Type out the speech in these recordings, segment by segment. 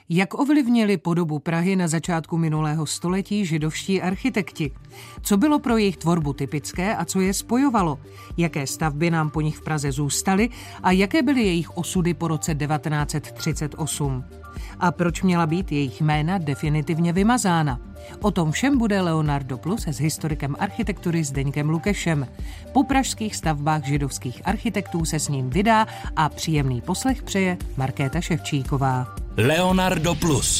Jak ovlivnili podobu Prahy na začátku minulého století židovští architekti? Co bylo pro jejich tvorbu typické a co je spojovalo? Jaké stavby nám po nich v Praze zůstaly a jaké byly jejich osudy po roce 1938? A proč měla být jejich jména definitivně vymazána? O tom všem bude Leonardo Plus s historikem architektury Zdeňkem Lukešem. Po pražských stavbách židovských architektů se s ním vydá a příjemný poslech přeje Markéta Ševčíková. Leonardo Plus.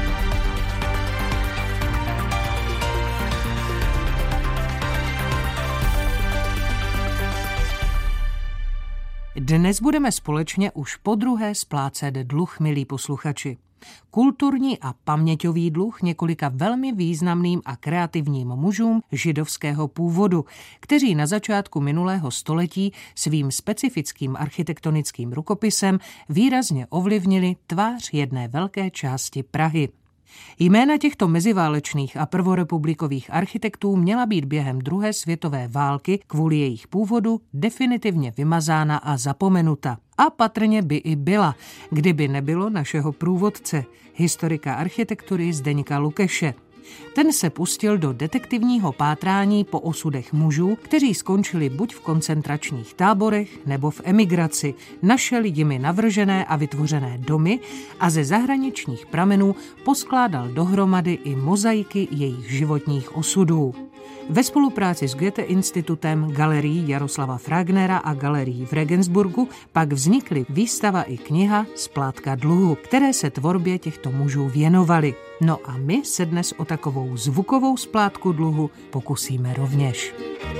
Dnes budeme společně už podruhé splácet dluh, milí posluchači. Kulturní a paměťový dluh několika velmi významným a kreativním mužům židovského původu, kteří na začátku minulého století svým specifickým architektonickým rukopisem výrazně ovlivnili tvář jedné velké části Prahy. Jména těchto meziválečných a prvorepublikových architektů měla být během druhé světové války kvůli jejich původu definitivně vymazána a zapomenuta. A patrně by i byla, kdyby nebylo našeho průvodce, historika architektury Zdeňka Lukeše. Ten se pustil do detektivního pátrání po osudech mužů, kteří skončili buď v koncentračních táborech nebo v emigraci, našel jimi navržené a vytvořené domy a ze zahraničních pramenů poskládal dohromady i mozaiky jejich životních osudů. Ve spolupráci s Goethe-institutem, galerií Jaroslava Fragnera a galerií v Regensburgu pak vznikly výstava i kniha Splátka dluhu, které se tvorbě těchto mužů věnovaly. No a my se dnes o takovou zvukovou splátku dluhu pokusíme rovněž.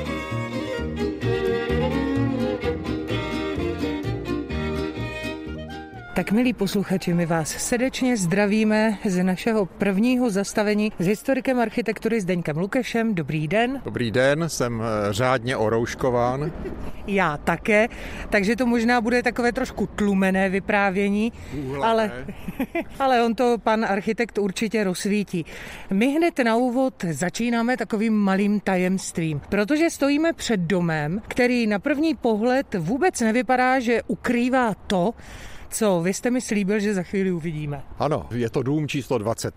Tak, milí posluchači, my vás srdečně zdravíme z našeho prvního zastavení s historikem architektury Zdeňkem Lukešem. Dobrý den. Dobrý den, jsem řádně orouškován. Já také, takže to možná bude takové trošku tlumené vyprávění, ale on to pan architekt určitě rozsvítí. My hned na úvod začínáme takovým malým tajemstvím, protože stojíme před domem, který na první pohled vůbec nevypadá, že ukrývá to, co vy jste mi slíbil, že za chvíli uvidíme. Ano, je to dům číslo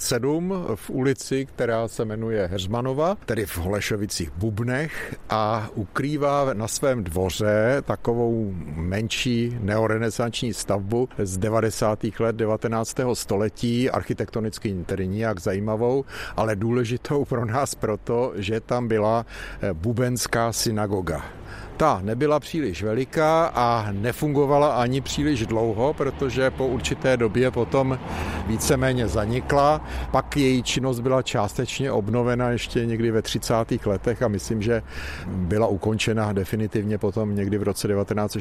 27 v ulici, která se jmenuje Heřmanova, tedy v Holešovicích Bubnech, a ukrývá na svém dvoře takovou menší neorenesanční stavbu z 90. let 19. století, architektonicky tedy nijak zajímavou, ale důležitou pro nás proto, že tam byla bubenská synagoga. Ta nebyla příliš veliká a nefungovala ani příliš dlouho, protože po určité době potom víceméně zanikla. Pak její činnost byla částečně obnovena ještě někdy ve 30. letech a myslím, že byla ukončena definitivně potom někdy v roce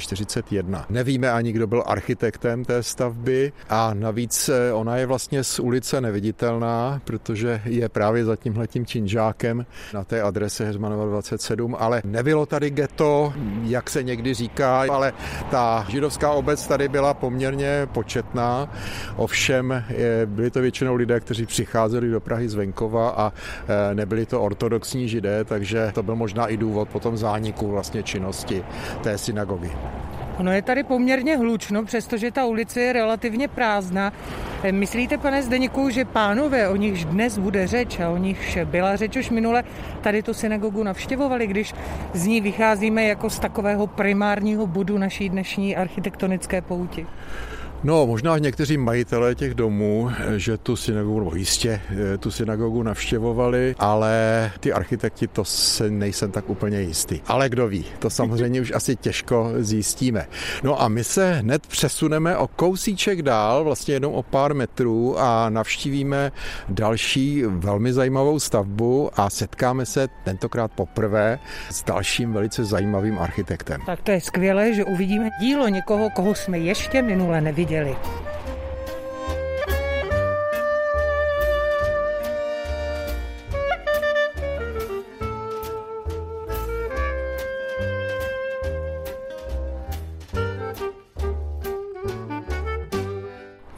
1941. Nevíme ani, kdo byl architektem té stavby a navíc ona je vlastně z ulice neviditelná, protože je právě za tímhletím činžákem na té adrese Heřmanova 27, ale nebylo tady ghetto, jak se někdy říká, ale ta židovská obec tady byla poměrně početná. Ovšem byli to většinou lidé, kteří přicházeli do Prahy z venkova a nebyli to ortodoxní židé, takže to byl možná i důvod potom zániku vlastně činnosti té synagogy. Ono je tady poměrně hlučno, přestože ta ulice je relativně prázdná. Myslíte, pane Zdeňku, že pánové, o nichž dnes bude řeč a o nichž byla řeč už minule, tady tu synagogu navštěvovali, když z ní vycházíme jako z takového primárního bodu naší dnešní architektonické pouti? No, možná někteří majitelé těch domů, že tu synagogu, nebo jistě tu synagogu navštěvovali, ale ty architekti, to se nejsem tak úplně jistý. Ale kdo ví, to samozřejmě už asi těžko zjistíme. No a my se hned přesuneme o kousíček dál, vlastně jenom o pár metrů a navštívíme další velmi zajímavou stavbu a setkáme se tentokrát poprvé s dalším velice zajímavým architektem. Tak to je skvělé, že uvidíme dílo někoho, koho jsme ještě minule neviděli.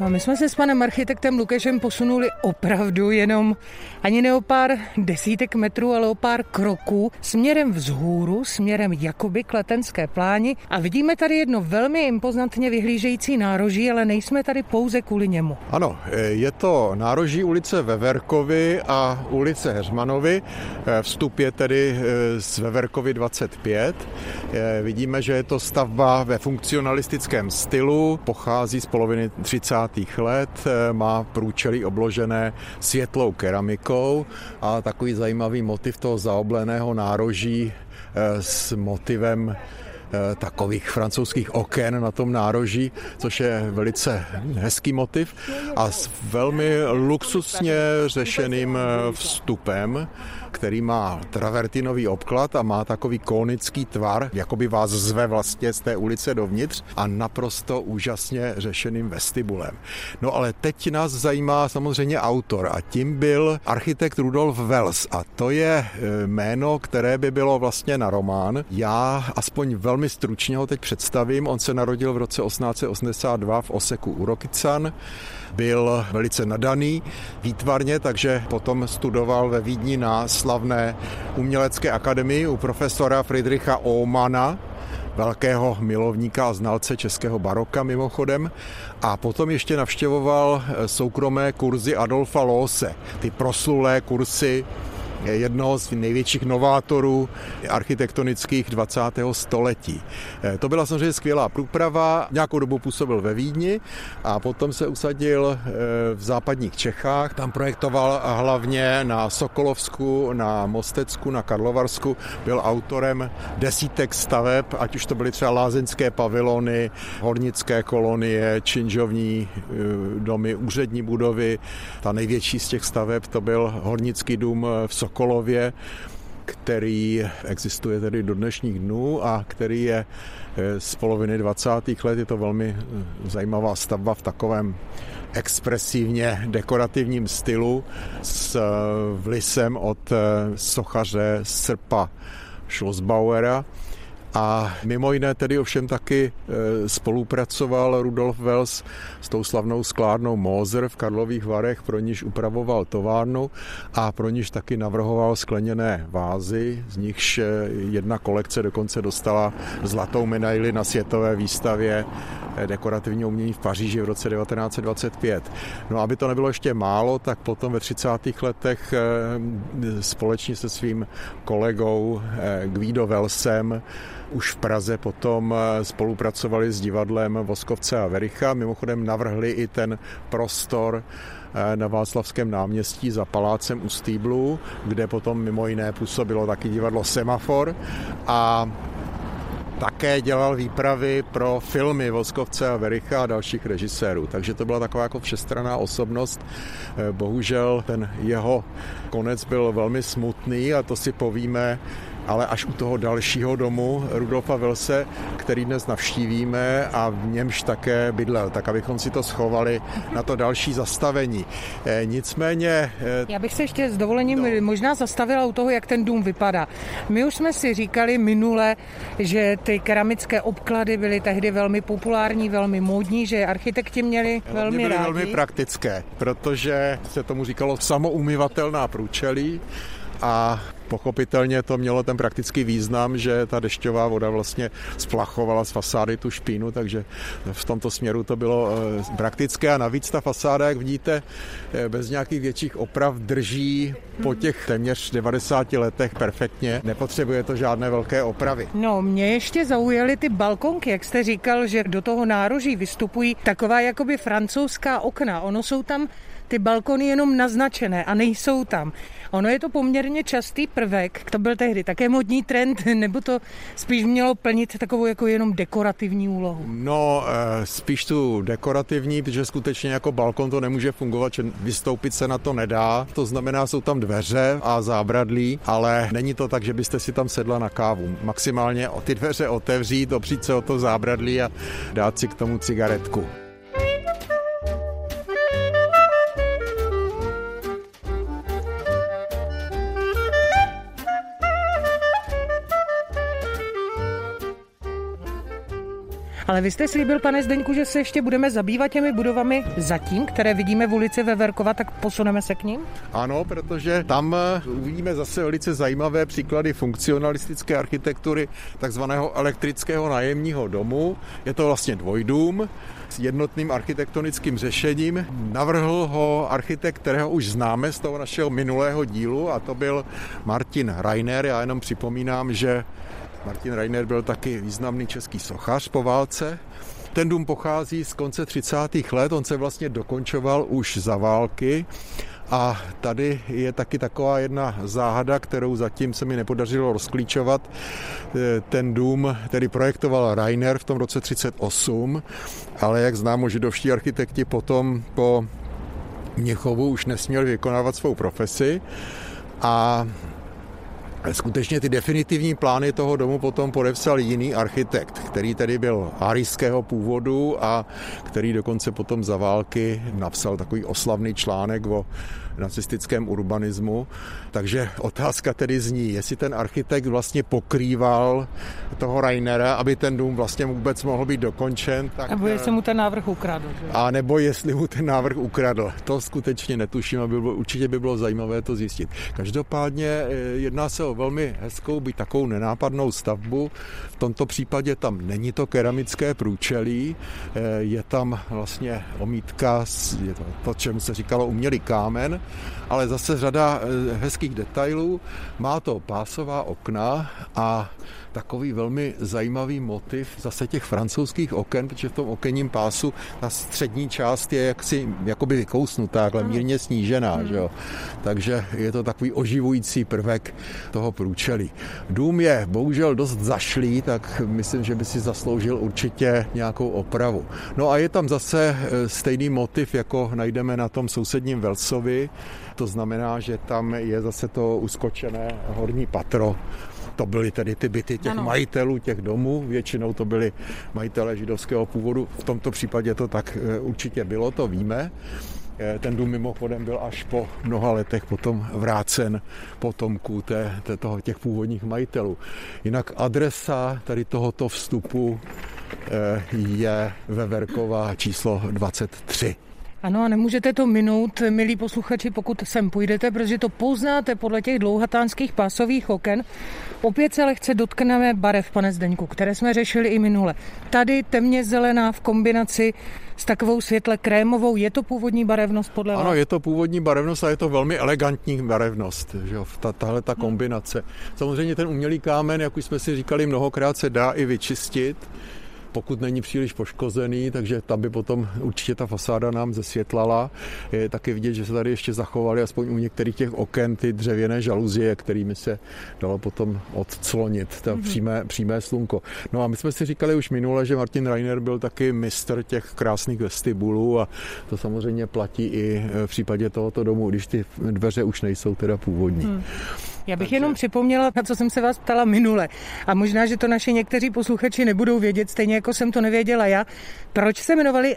A my jsme se s panem architektem Lukešem posunuli opravdu jenom ani ne o pár desítek metrů, ale o pár kroků směrem vzhůru, směrem jakoby k Letenské pláni a vidíme tady jedno velmi impozantně vyhlížející nároží, ale nejsme tady pouze kvůli němu. Ano, je to nároží ulice Veverkovy a ulice Heřmanovy. Vstup je tedy z Veverkovy 25. Vidíme, že je to stavba ve funkcionalistickém stylu, pochází z poloviny 30. let, má průčelí obložené světlou keramikou a takový zajímavý motiv toho zaobleného nároží s motivem takových francouzských oken na tom nároží, což je velice hezký motiv a s velmi luxusně řešeným vstupem, který má travertinový obklad a má takový konický tvar, jako by vás zve vlastně z té ulice dovnitř a naprosto úžasně řešeným vestibulem. No ale teď nás zajímá samozřejmě autor a tím byl architekt Rudolf Wels a to je jméno, které by bylo vlastně na román. Já aspoň velmi stručně ho teď představím. On se narodil v roce 1882 v Oseku u Rokycan. Byl velice nadaný výtvarně, takže potom studoval ve Vídni na slavné umělecké akademii u profesora Friedricha Ohmana, velkého milovníka a znalce českého baroka mimochodem. A potom ještě navštěvoval soukromé kurzy Adolfa Loose, ty proslulé kursy jednoho z největších novátorů architektonických 20. století. To byla samozřejmě skvělá průprava, nějakou dobu působil ve Vídni a potom se usadil v západních Čechách. Tam projektoval hlavně na Sokolovsku, na Mostecku, na Karlovarsku. Byl autorem desítek staveb, ať už to byly třeba lázeňské pavilony, hornické kolonie, činžovní domy, úřední budovy. Ta největší z těch staveb to byl hornický dům v Sokolově, který existuje tedy do dnešních dnů a který je z poloviny 20. let. Je to velmi zajímavá stavba v takovém expresivně dekorativním stylu s vlisem od sochaře Srpa Schlossbauera. A mimo jiné tedy ovšem taky spolupracoval Rudolf Wels s tou slavnou sklárnou Moser v Karlových Varech, pro níž upravoval továrnu a pro níž taky navrhoval skleněné vázy, z nichž jedna kolekce dokonce dostala zlatou medaili na světové výstavě dekorativního umění v Paříži v roce 1925. No aby to nebylo ještě málo, tak potom ve 30. letech společně se svým kolegou Guido Welsem už v Praze potom spolupracovali s divadlem Voskovce a Vericha. Mimochodem navrhli i ten prostor na Václavském náměstí za palácem u Stýblu, kde potom mimo jiné působilo taky divadlo Semafor a také dělal výpravy pro filmy Voskovce a Vericha a dalších režisérů. Takže to byla taková jako všestranná osobnost. Bohužel ten jeho konec byl velmi smutný a to si povíme ale až u toho dalšího domu Rudolfa Welse, který dnes navštívíme a v němž také bydlel, tak abychom si to schovali na to další zastavení. Nicméně... Já bych se ještě s dovolením možná zastavila u toho, jak ten dům vypadá. My už jsme si říkali minule, že ty keramické obklady byly tehdy velmi populární, velmi módní, že architekti měli velmi rádi. Velmi praktické, protože se tomu říkalo samoumyvatelná průčelí a pochopitelně to mělo ten praktický význam, že ta dešťová voda vlastně splachovala z fasády tu špínu, takže v tomto směru to bylo praktické a navíc ta fasáda, jak vidíte, bez nějakých větších oprav drží po těch téměř 90 letech perfektně. Nepotřebuje to žádné velké opravy. No, mě ještě zaujaly ty balkonky, jak jste říkal, že do toho nároží vystupují taková jakoby francouzská okna. Ono jsou tam ty balkony jenom naznačené a nejsou tam. Ono je to poměrně častý prvek, to byl tehdy také modní trend, nebo to spíš mělo plnit takovou jako jenom dekorativní úlohu? No, spíš tu dekorativní, protože skutečně jako balkon to nemůže fungovat, že vystoupit se na to nedá. To znamená, jsou tam dveře a zábradlí, ale není to tak, že byste si tam sedla na kávu. Maximálně ty dveře otevřít, opřít se o to zábradlí a dát si k tomu cigaretku. Ale vy jste slíbil, pane Zdeňku, že se ještě budeme zabývat těmi budovami zatím, které vidíme v ulici Veverkova, tak posuneme se k nim? Ano, protože tam uvidíme zase velice zajímavé příklady funkcionalistické architektury takzvaného elektrického nájemního domu. Je to vlastně dvojdům s jednotným architektonickým řešením. Navrhl ho architekt, kterého už známe z toho našeho minulého dílu, a to byl Martin Reiner. Já jenom připomínám, že Martin Reiner byl taky významný český sochař po válce. Ten dům pochází z konce 30. let, on se vlastně dokončoval už za války. A tady je taky taková jedna záhada, kterou zatím se mi nepodařilo rozklíčovat. Ten dům tedy projektoval Reiner v tom roce 1938, ale jak známo, židovští architekti potom po Mnichovu už nesměli vykonávat svou profesi a skutečně ty definitivní plány toho domu potom podepsal jiný architekt, který tedy byl arijského původu a který dokonce potom za války napsal takový oslavný článek o nacistickém urbanismu. Takže otázka tedy zní, jestli ten architekt vlastně pokrýval toho Reinera, aby ten dům vlastně vůbec mohl být dokončen. Tak, nebo jestli mu ten návrh ukradl. Že? A nebo jestli mu ten návrh ukradl. To skutečně netuším a určitě by bylo zajímavé to zjistit. Každopádně jedná se o velmi hezkou, byť takovou nenápadnou stavbu. V tomto případě tam není to keramické průčelí, je tam vlastně omítka, je to, čemu se říkalo umělý kámen, ale zase řada hezkých detailů. Má to pásová okna a takový velmi zajímavý motiv zase těch francouzských oken, protože v tom okenním pásu ta střední část je jakoby vykousnutá, ale mírně snížená. Že jo? Takže je to takový oživující prvek toho průčelí. Dům je bohužel dost zašlý, tak myslím, že by si zasloužil určitě nějakou opravu. No a je tam zase stejný motiv, jako najdeme na tom sousedním Velsovi. To znamená, že tam je zase to uskočené horní patro. To byly tedy ty byty těch majitelů těch domů, většinou to byli majitelé židovského původu, v tomto případě to tak určitě bylo, to víme. Ten dům mimochodem byl až po mnoha letech potom vrácen potomků těch původních majitelů. Jinak adresa tady tohoto vstupu je Veverkova číslo 23. Ano, a nemůžete to minout, milí posluchači, pokud sem půjdete, protože to poznáte podle těch dlouhatánských pásových oken. Opět se lehce dotkneme barev, pane Zdeňku, které jsme řešili i minule. Tady temně zelená v kombinaci s takovou světle krémovou. Je to původní barevnost podle vás? Ano, je to původní barevnost a je to velmi elegantní barevnost, že jo, tahle kombinace. Samozřejmě ten umělý kámen, jak už jsme si říkali mnohokrát, se dá i vyčistit, pokud není příliš poškozený, takže tam by potom určitě ta fasáda nám zesvětlala. Je taky vidět, že se tady ještě zachovaly aspoň u některých těch oken ty dřevěné žaluzie, kterými se dalo potom odclonit to přímé slunko. No a my jsme si říkali už minule, že Martin Reiner byl taky mistr těch krásných vestibulů a to samozřejmě platí i v případě tohoto domu, když ty dveře už nejsou teda původní. Já bych jenom připomněla, na co jsem se vás ptala minule. A možná, že to naši někteří posluchači nebudou vědět, stejně jako jsem to nevěděla já. Proč se jmenovaly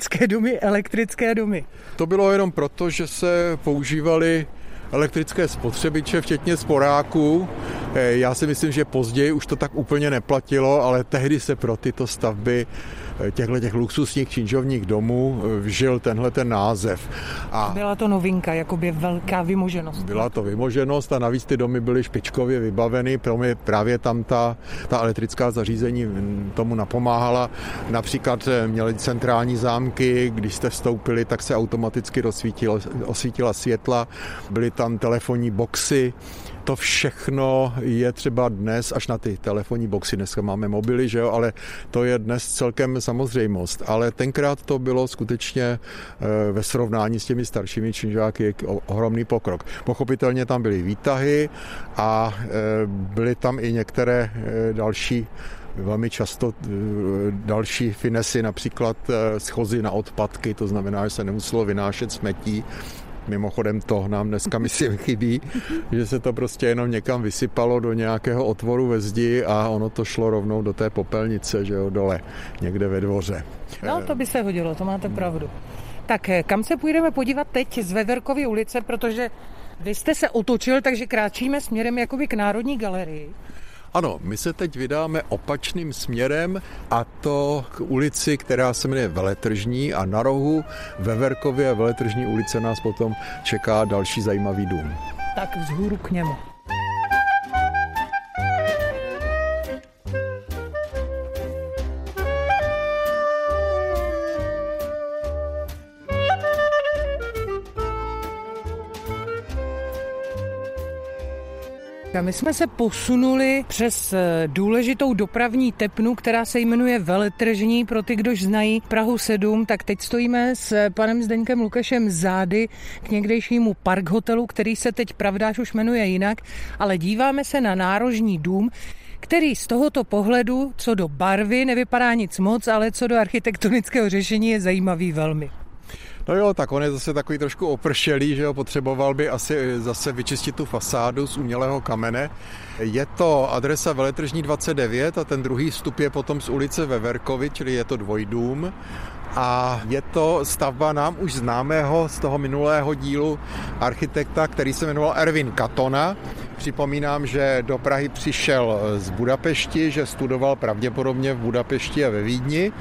elektrické domy? To bylo jenom proto, že se používaly elektrické spotřebiče, včetně sporáků. Já si myslím, že později už to tak úplně neplatilo, ale tehdy se pro tyto stavby těch luxusních činžovních domů vžil tenhle ten název. A byla to novinka, jakoby velká vymoženost. Byla to vymoženost a navíc ty domy byly špičkově vybaveny, právě tam ta elektrická zařízení tomu napomáhala. Například měli centrální zámky, když jste vstoupili, tak se automaticky osvítila světla, byly tam telefonní boxy. To všechno je třeba dnes, až na ty telefonní boxy, dneska máme mobily, že jo, ale to je dnes celkem samozřejmost. Ale tenkrát to bylo skutečně ve srovnání s těmi staršími činžáky ohromný pokrok. Pochopitelně tam byly výtahy a byly tam i některé další velmi často další finesy, například schozy na odpadky, to znamená, že se nemuselo vynášet smetí. Mimochodem to nám dneska myslím chybí, že se to prostě jenom někam vysypalo do nějakého otvoru ve zdi a ono to šlo rovnou do té popelnice, že jo, dole, někde ve dvoře. No, to by se hodilo, to máte pravdu. Tak kam se půjdeme podívat teď z Veverkovy ulice, protože vy jste se otočil, takže kráčíme směrem jakoby k Národní galerii. Ano, my se teď vydáme opačným směrem a to k ulici, která se jmenuje Veletržní a na rohu ve Verkově Veletržní ulice nás potom čeká další zajímavý dům. Tak vzhůru k němu. A my jsme se posunuli přes důležitou dopravní tepnu, která se jmenuje Veletržní. Pro ty, kdož znají Prahu 7, tak teď stojíme s panem Zdeňkem Lukašem zády k někdejšímu Park hotelu, který se teď pravdáž už jmenuje jinak, ale díváme se na nárožní dům, který z tohoto pohledu, co do barvy, nevypadá nic moc, ale co do architektonického řešení je zajímavý velmi. No jo, tak on je zase takový trošku opršelý, že jo, potřeboval by asi zase vyčistit tu fasádu z umělého kamene. Je to adresa Veletržní 29 a ten druhý vstup je potom z ulice ve Verkovi, čili je to dvojdům. A je to stavba nám už známého z toho minulého dílu architekta, který se jmenoval Erwin Katona. Připomínám, že do Prahy přišel z Budapešti, že studoval pravděpodobně v Budapešti a ve Vídni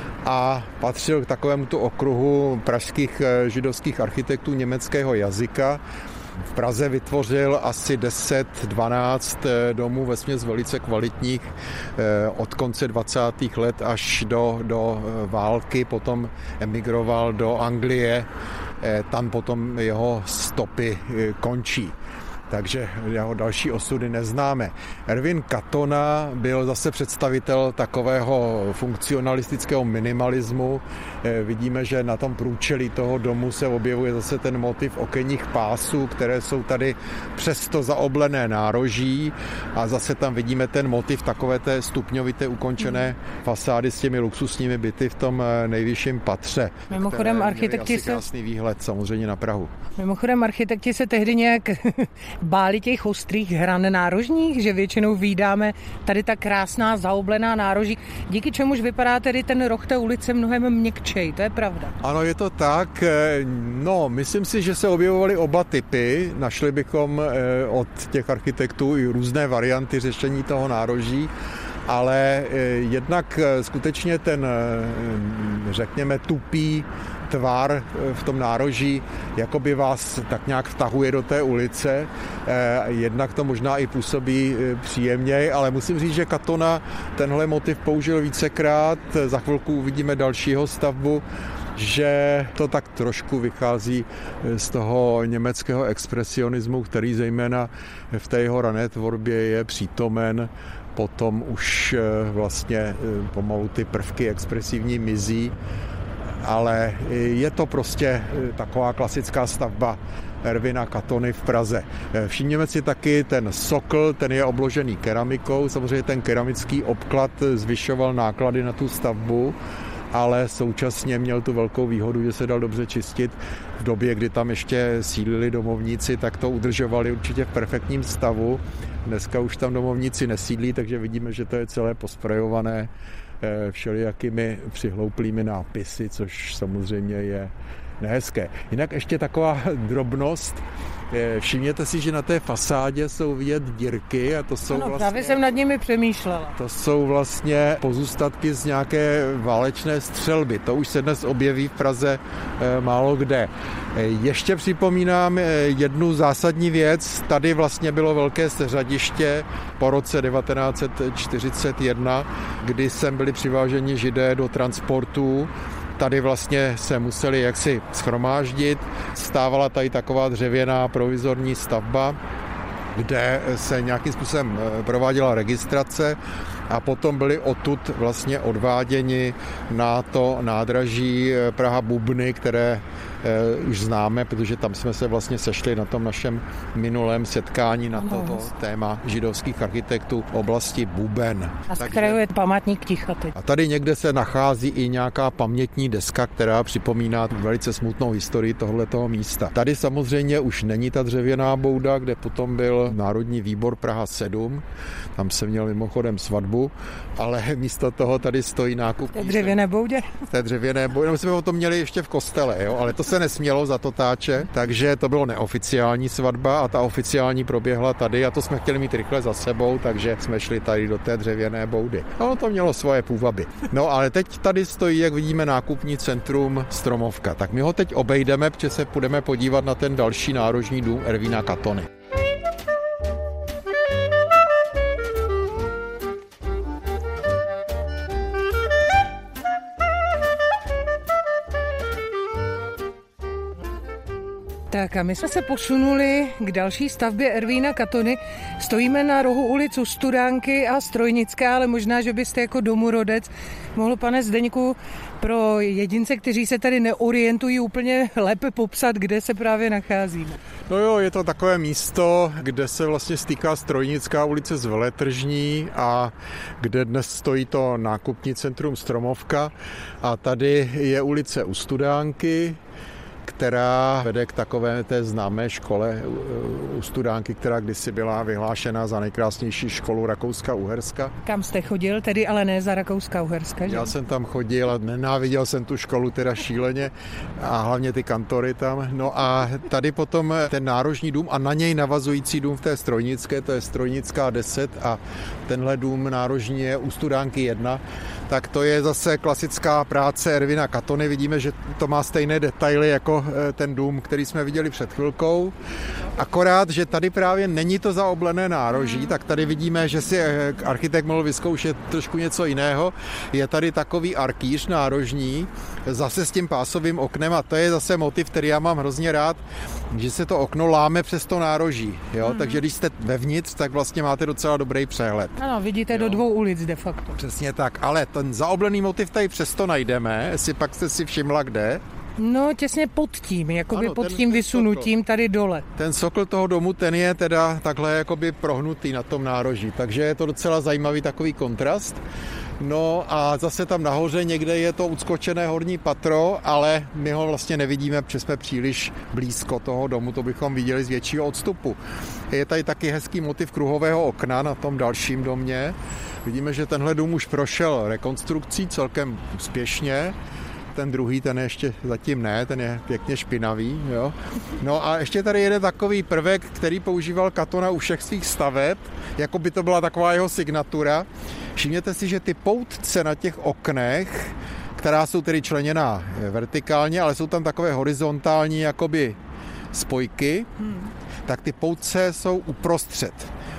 a patřil k takovému tu okruhu pražských židovských architektů německého jazyka. V Praze vytvořil asi 10-12 domů vesměs velice kvalitních od konce 20. let až do války, potom emigroval do Anglie, tam potom jeho stopy končí. Takže jeho další osudy neznáme. Erwin Katona byl zase představitel takového funkcionalistického minimalismu. Vidíme, že na tom průčelí toho domu se objevuje zase ten motiv okenních pásů, které jsou tady přesto zaoblené nároží a zase tam vidíme ten motiv takové té stupňovité ukončené fasády s těmi luxusními byty v tom nejvyšším patře. Mimochodem architekti se krásný výhled samozřejmě na Prahu. Mimochodem architekti se tehdy nějak báli těch ostrých hran nárožních, že většinou vídáme tady ta krásná zaoblená nároží, díky čemuž vypadá tedy ten roh té ulice mnohem měkčej, to je pravda. Ano, je to tak. No, myslím si, že se objevovaly oba typy. Našli bychom od těch architektů i různé varianty řešení toho nároží, ale jednak skutečně ten, řekněme, tupý tvar v tom nároží jakoby vás tak nějak vtahuje do té ulice. Jednak to možná i působí příjemněji, ale musím říct, že Katona tenhle motiv použil vícekrát. Za chvilku uvidíme dalšího stavbu, že to tak trošku vychází z toho německého expresionismu, který zejména v té jeho rané tvorbě je přítomen. Potom už vlastně pomalu ty prvky expresivní mizí, ale je to prostě taková klasická stavba Erwina Katony v Praze. Všimněme si taky ten sokl, ten je obložený keramikou, samozřejmě ten keramický obklad zvyšoval náklady na tu stavbu, ale současně měl tu velkou výhodu, že se dal dobře čistit. V době, kdy tam ještě sídlili domovníci, tak to udržovali určitě v perfektním stavu. Dneska už tam domovníci nesídlí, takže vidíme, že to je celé posprejované všelijakými přihlouplými nápisy, což samozřejmě je nehezké. Jinak ještě taková drobnost. Všimněte si, že na té fasádě jsou vidět dírky a to jsou ano, právě jsem nad nimi přemýšlela. To jsou vlastně pozůstatky z nějaké válečné střelby. To už se dnes objeví v Praze málo kde. Ještě připomínám jednu zásadní věc. Tady vlastně bylo velké seřadiště po roce 1941, kdy sem byli přiváženi Židé do transportů. Tady vlastně se museli jaksi shromáždit. Stávala tady taková dřevěná provizorní stavba, kde se nějakým způsobem prováděla registrace a potom byli odtud vlastně odváděni na to nádraží Praha-Bubny, které už známe, protože tam jsme se vlastně sešli na tom našem minulém setkání na toto téma židovských architektů oblasti Buben. A z kterého je památník ticha teď. A tady někde se nachází i nějaká pamětní deska, která připomíná velice smutnou historii tohletoho místa. Tady samozřejmě už není ta dřevěná bouda, kde potom byl Národní výbor Praha 7. Tam se měl mimochodem svatbu, ale místo toho tady stojí nákupní. V té dřevěné boudě? V té dřevěné boudě. My jsme o tom měli ještě v kostele, jo? Ale to se nesmělo za totáče, takže to bylo neoficiální svatba a ta oficiální proběhla tady a to jsme chtěli mít rychle za sebou, takže jsme šli tady do té dřevěné boudy. Ono to mělo svoje půvaby. No ale teď tady stojí, jak vidíme, nákupní centrum Stromovka. Tak my ho teď obejdeme, protože se půjdeme podívat na ten další národní dům Ervína Katony. Tak a my jsme se posunuli k další stavbě Ervína Katony. Stojíme na rohu ulic Studánky a Strojnická, ale možná, že byste jako domorodec mohl, pane Zdeňku, pro jedince, kteří se tady neorientují, úplně lépe popsat, kde se právě nacházíme. No jo, je to takové místo, kde se vlastně stýká Strojnická ulice s Veletržní a kde dnes stojí to nákupní centrum Stromovka a tady je ulice u Studánky, která vede k takové té známé škole u Studánky, která kdysi byla vyhlášena za nejkrásnější školu Rakouska-Uherska. Kam jste chodil, tedy ale ne za Rakouska-Uherska, že? Já jsem tam chodil a nenáviděl jsem tu školu teda šíleně a hlavně ty kantory tam. No a tady potom ten národní dům a na něj navazující dům v té Strojnické, to je Strojnická 10 a tenhle dům národní je u Studánky 1. Tak to je zase klasická práce Ervína Katony. Vidíme, že to má stejné detaily jako ten dům, který jsme viděli před chvilkou. Akorát, že tady právě není to zaoblené nároží, tak tady vidíme, že si architekt mohl vyzkoušet trošku něco jiného. Je tady takový arkýř nárožní, zase s tím pásovým oknem a to je zase motiv, který já mám hrozně rád, že se to okno láme přes to nároží. Jo? Takže když jste vevnitř, tak vlastně máte docela dobrý přehled. Ano, vidíte do 2 ulic de facto. Přesně tak, ale ten zaoblený motiv tady přesto najdeme, jestli pak jste si všimla kde. No, těsně pod tím, jakoby ano, pod tím vysunutím sokl, tady dole. Ten sokl toho domu, ten je teda takhle jakoby prohnutý na tom nároží, takže je to docela zajímavý takový kontrast. No a zase tam nahoře někde je to odskočené horní patro, ale my ho vlastně nevidíme, protože jsme příliš blízko toho domu, to bychom viděli z většího odstupu. Je tady taky hezký motiv kruhového okna na tom dalším domě. Vidíme, že tenhle dům už prošel rekonstrukcí celkem úspěšně. Ten druhý, ten ještě zatím ne, ten je pěkně špinavý. Jo. No a ještě tady jede takový prvek, který používal Katona u všech svých staveb, jako by to byla taková jeho signatura. Všimněte si, že ty poutce na těch oknech, která jsou tedy členěná vertikálně, ale jsou tam takové horizontální jakoby spojky, tak ty poutce jsou uprostřed.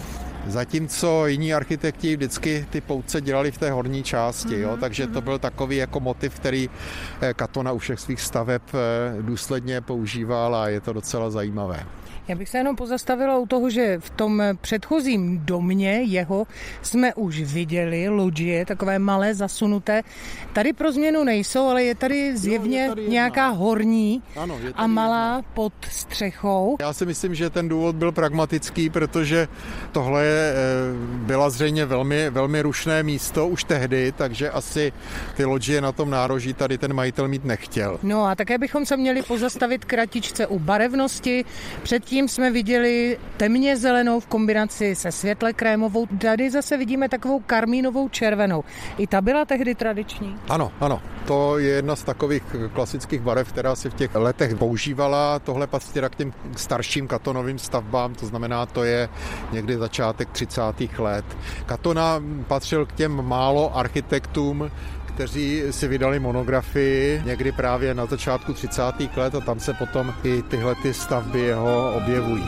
Zatímco jiní architekti vždycky ty poutce dělali v té horní části, jo? Takže to byl takový jako motiv, který Katona u všech svých staveb důsledně používal a je to docela zajímavé. Já bych se jenom pozastavila u toho, že v tom předchozím domě jeho jsme už viděli loďie, takové malé, zasunuté. Tady pro změnu nejsou, ale je tady zjevně je tady nějaká horní ano, a malá pod střechou. Já si myslím, že ten důvod byl pragmatický, protože tohle byla zřejmě velmi, velmi rušné místo už tehdy, takže asi ty loďie na tom nároží tady ten majitel mít nechtěl. No a také bychom se měli pozastavit kratičce u barevnosti. Předtím jsme viděli temně zelenou v kombinaci se světle krémovou. Tady zase vidíme takovou karmínovou červenou. I ta byla tehdy tradiční? Ano, ano. To je jedna z takových klasických barev, která se v těch letech používala. Tohle patří k těm starším Katonovým stavbám, to znamená, to je někdy začátek 30. let. Katona patřil k těm málo architektům, kteří si vydali monografii někdy právě na začátku 30. let a tam se potom i tyhle ty stavby jeho objevují.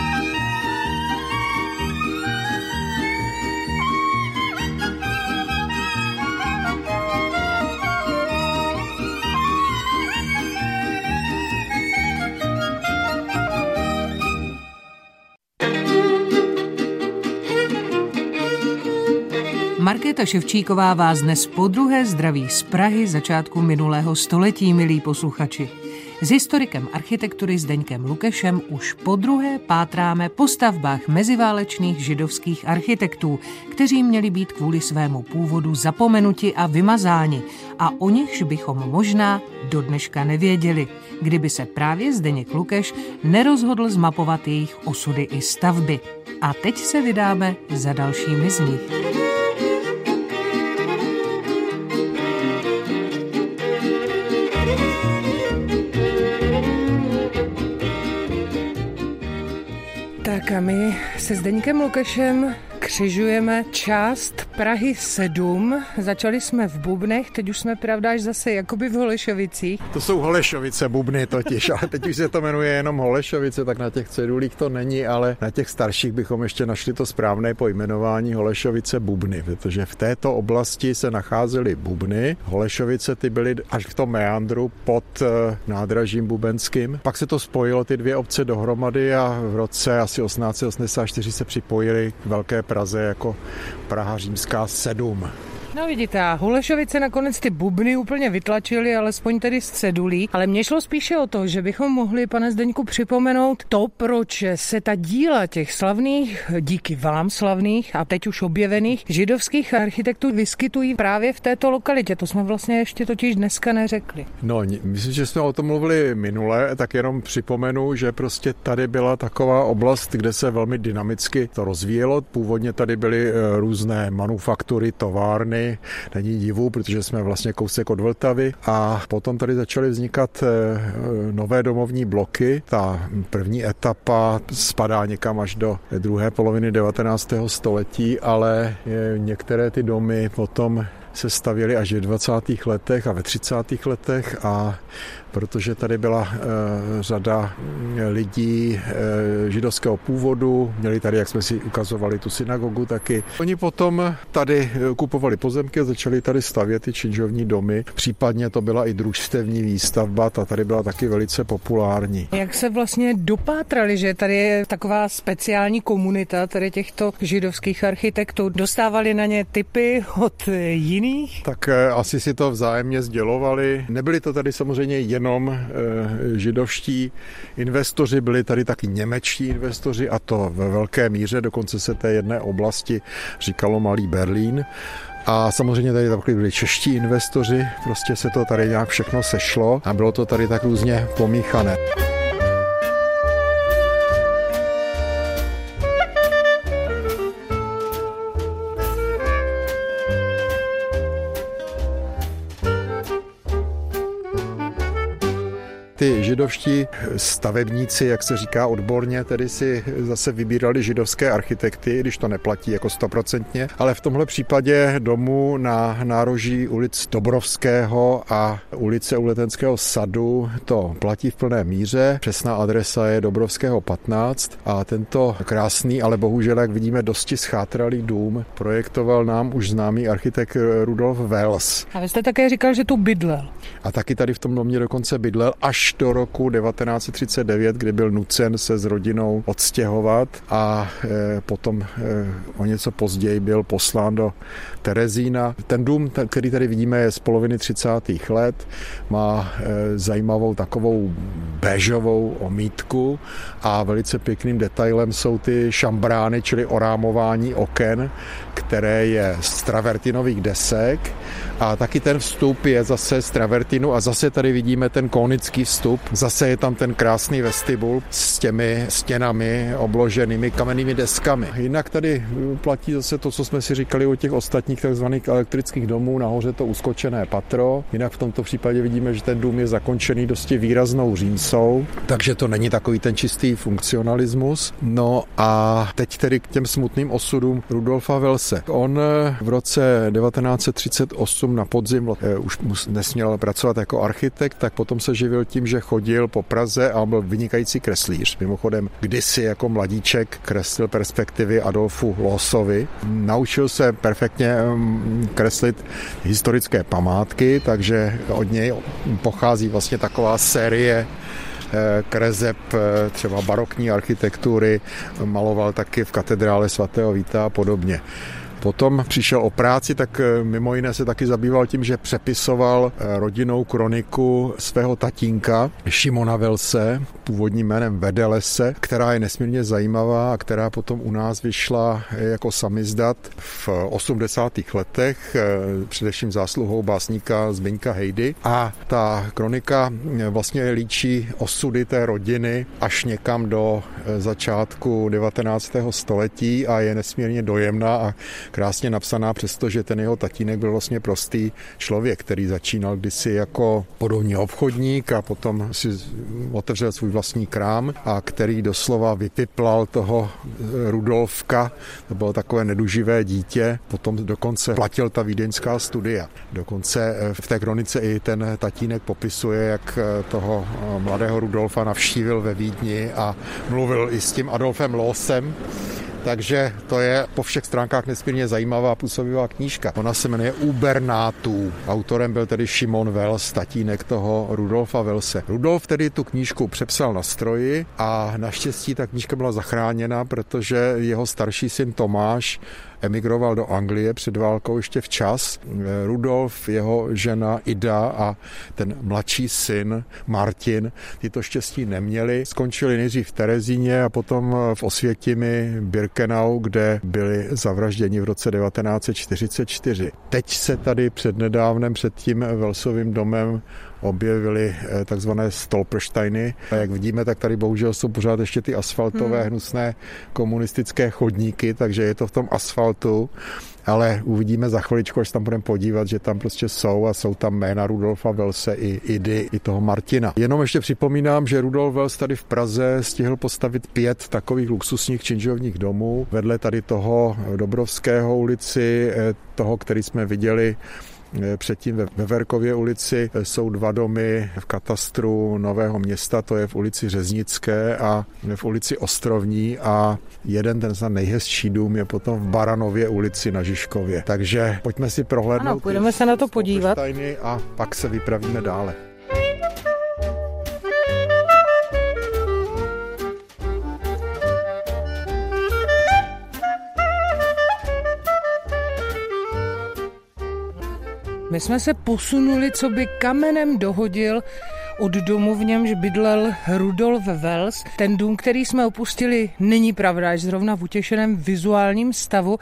Markéta Ševčíková vás dnes podruhé zdraví z Prahy začátku minulého století, milí posluchači. S historikem architektury Zdeňkem Lukešem už podruhé pátráme po stavbách meziválečných židovských architektů, kteří měli být kvůli svému původu zapomenuti a vymazáni a o nichž bychom možná do dneška nevěděli, kdyby se právě Zdeněk Lukeš nerozhodl zmapovat jejich osudy i stavby. A teď se vydáme za dalšími z nich. Tak a my se Zdeňkem Lukešem křižujeme část Prahy 7. Začali jsme v Bubnech, teď už jsme pravda až zase jakoby v Holešovicích. To jsou Holešovice Bubny totiž, ale teď už se to jmenuje jenom Holešovice, tak na těch cedulích to není, ale na těch starších bychom ještě našli to správné pojmenování Holešovice Bubny, protože v této oblasti se nacházely Bubny. Holešovice ty byly až v tom meandru pod nádražím bubenským. Pak se to spojilo ty dvě obce dohromady a v roce asi 1884 se připojili k Velké Praze jako Praha římská 7. No vidíte, a Holešovice nakonec ty Bubny úplně vytlačili, alespoň tedy z cedulí, ale mně šlo spíše o to, že bychom mohli, pane Zdeňku, připomenout to, proč se ta díla těch slavných, díky vám slavných a teď už objevených židovských architektů vyskytují právě v této lokalitě. To jsme vlastně ještě totiž dneska neřekli. No, myslím, že jsme o tom mluvili minule, tak jenom připomenu, že prostě tady byla taková oblast, kde se velmi dynamicky to rozvíjelo. Původně tady byly různé manufaktury, továrny. Není divu, protože jsme vlastně kousek od Vltavy a potom tady začaly vznikat nové domovní bloky. Ta první etapa spadá někam až do druhé poloviny 19. století, ale některé ty domy potom se stavěly až v 20. letech a ve 30. letech a protože tady byla řada lidí židovského původu, měli tady, jak jsme si ukazovali, tu synagogu taky. Oni potom tady kupovali pozemky a začali tady stavět ty činžovní domy. Případně to byla i družstevní výstavba, ta tady byla taky velice populární. Jak se vlastně dopátrali, že tady je taková speciální komunita tady těchto židovských architektů? Dostávali na ně tipy od jiných? Tak asi si to vzájemně sdělovali. Nebyli to tady samozřejmě jenom židovští investoři, byli tady taky němečtí investoři a to ve velké míře, dokonce se té jedné oblasti říkalo Malý Berlín. A samozřejmě tady taky byli čeští investoři, prostě se to tady nějak všechno sešlo a bylo to tady tak různě pomíchané. Ty židovští stavebníci, jak se říká odborně, tedy si zase vybírali židovské architekty, když to neplatí jako 100%, ale v tomhle případě domu na nároží ulic Dobrovského a ulice u Letenského sadu to platí v plné míře. Přesná adresa je Dobrovského 15 a tento krásný, ale bohužel, jak vidíme, dosti schátralý dům projektoval nám už známý architekt Rudolf Wels. A vy jste také říkal, že tu bydlel. A taky tady v tom domě dokonce bydlel až do roku 1939, kdy byl nucen se s rodinou odstěhovat a potom o něco později byl poslán do Terezína. Ten dům, který tady vidíme, je z poloviny 30. let, má zajímavou takovou béžovou omítku a velice pěkným detailem jsou ty šambrány, čili orámování oken, které je z travertinových desek a taky ten vstup je zase z travertinu a zase tady vidíme ten konický vstup. Zase je tam ten krásný vestibul s těmi stěnami obloženými kamennými deskami. Jinak tady platí zase to, co jsme si říkali o těch ostatních takzvaných elektrických domů, nahoře to uskočené patro. Jinak v tomto případě vidíme, že ten dům je zakončený dosti výraznou římsou, takže to není takový ten čistý funkcionalismus. No a teď tedy k těm smutným osudům Rudolfa Welse. On v roce 1938 na podzim už nesměl pracovat jako architekt, tak potom se živil tím, že chodil po Praze a byl vynikající kreslíř. Mimochodem, kdysi jako mladíček kreslil perspektivy Adolfu Loosovi. Naučil se perfektně kreslit historické památky, takže od něj pochází vlastně taková série kreseb třeba barokní architektury, maloval taky v katedrále svatého Víta a podobně. Potom přišel o práci, tak mimo jiné se taky zabýval tím, že přepisoval rodinnou kroniku svého tatínka Šimona Welse, původním jménem Vedelese, která je nesmírně zajímavá a která potom u nás vyšla jako samizdat v 80. letech, především zásluhou básníka Zbyňka Hejdy. A ta kronika vlastně líčí osudy té rodiny až někam do začátku 19. století a je nesmírně dojemná a krásně napsaná, přestože ten jeho tatínek byl vlastně prostý člověk, který začínal kdysi jako podobně obchodník a potom si otevřel svůj vlastní krám a který doslova vypiplal toho Rudolfka. To bylo takové neduživé dítě. Potom dokonce platil ta vídeňská studia. Dokonce v té kronice i ten tatínek popisuje, jak toho mladého Rudolfa navštívil ve Vídni a mluvil i s tím Adolfem Loosem. Takže to je po všech stránkách nesmírně zajímavá působivá knížka. Ona se jmenuje U Bernátů. Autorem byl tedy Šimon Wels, tatínek toho Rudolfa Welse. Rudolf tedy tu knížku přepsal na stroji a naštěstí ta knížka byla zachráněna, protože jeho starší syn Tomáš emigroval do Anglie před válkou ještě včas. Rudolf, jeho žena Ida a ten mladší syn Martin tyto štěstí neměli. Skončili nejdřív v Terezíně a potom v Osvětimi Birkenau, kde byli zavražděni v roce 1944. Teď se tady přednedávnem před tím Welsovým domem objevily takzvané stolpersteiny. A jak vidíme, tak tady bohužel jsou pořád ještě ty asfaltové hnusné komunistické chodníky, takže je to v tom asfaltu. Ale uvidíme za chviličku, až tam budeme podívat, že tam prostě jsou tam jména Rudolfa Welse i Idy, i toho Martina. Jenom ještě připomínám, že Rudolf Wels tady v Praze stihl postavit 5 takových luxusních činžovních domů. Vedle tady toho Dobrovského ulici, toho, který jsme viděli předtím ve Veverkově ulici, jsou 2 domy v katastru Nového Města, to je v ulici Řeznické a v ulici Ostrovní a jeden ten nejhezčí dům je potom v Baranově ulici na Žižkově. Takže pojďme si prohlédnout. Ano, půjdeme se na to podívat. A pak se vypravíme dále. My jsme se posunuli, co by kamenem dohodil od domu, v němž bydlel Rudolf Wels. Ten dům, který jsme opustili, není pravda, až zrovna v utěšeném vizuálním stavu,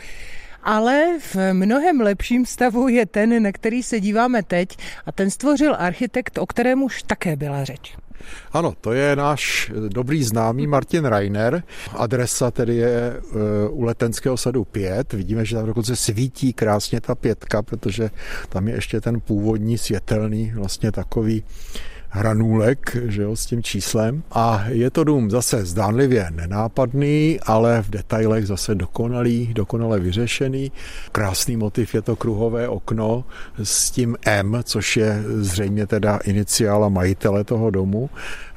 ale v mnohem lepším stavu je ten, na který se díváme teď, a ten stvořil architekt, o kterém už také byla řeč. Ano, to je náš dobrý známý Martin Rainer. Adresa tedy je u Letenského sadu 5. Vidíme, že tam dokonce svítí krásně ta 5, protože tam je ještě ten původní světelný vlastně takový hranůlek, že jo, s tím číslem. A je to dům zase zdánlivě nenápadný, ale v detailech zase dokonale vyřešený. Krásný motiv je to kruhové okno s tím M, což je zřejmě teda iniciála majitele toho domu.